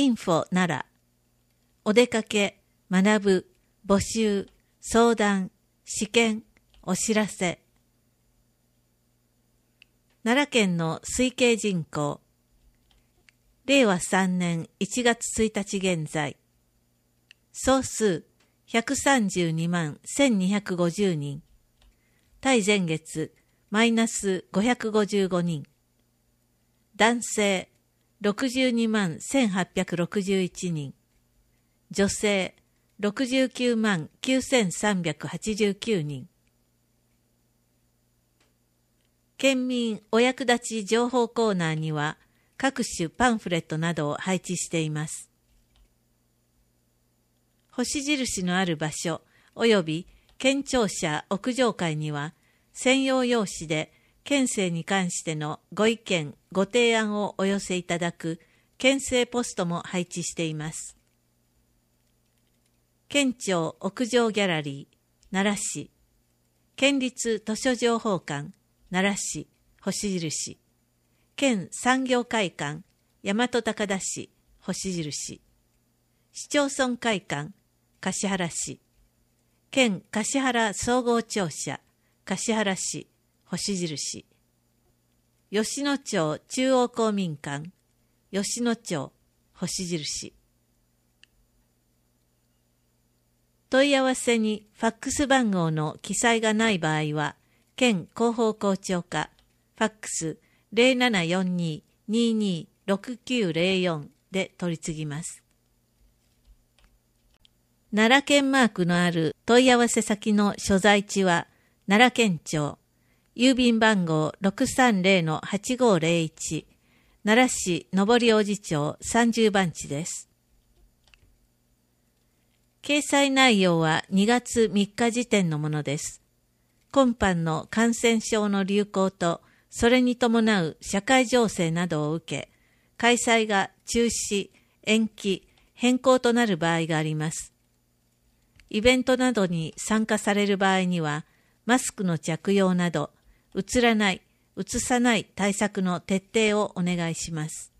info 奈良。お出かけ、学ぶ、募集、相談、試験、お知らせ。奈良県の推計人口。令和3年1月1日現在。総数132万1250人。対前月マイナス555人。男性62万1861人。女性69万9389人。県民お役立ち情報コーナーには各種パンフレットなどを配置しています。星印のある場所及び県庁舎屋上階には専用用紙で県政に関してのご意見ご提案をお寄せいただく県政ポストも配置しています。県庁屋上ギャラリー奈良市、県立図書情報館奈良市星印、県産業会館大和高田市星印、市町村会館橿原市、県橿原総合庁舎橿原市星印、吉野町中央公民館吉野町星印。問い合わせにファックス番号の記載がない場合は、県広報校長課、ファックス 0742-226904 で取り次ぎます。奈良県マークのある問い合わせ先の所在地は、奈良県庁、郵便番号 630-8501、奈良市上大路町30番地です。掲載内容は2月3日時点のものです。今般の感染症の流行と、それに伴う社会情勢などを受け、開催が中止、延期、変更となる場合があります。イベントなどに参加される場合には、マスクの着用など、うつらない、うつさない対策の徹底をお願いします。